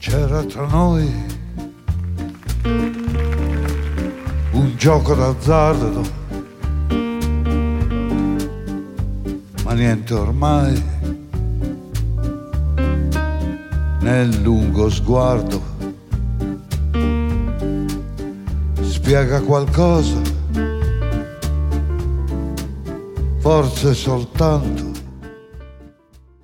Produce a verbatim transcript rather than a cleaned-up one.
C'era tra noi un gioco d'azzardo, ma niente ormai nel lungo sguardo spiega qualcosa, forse soltanto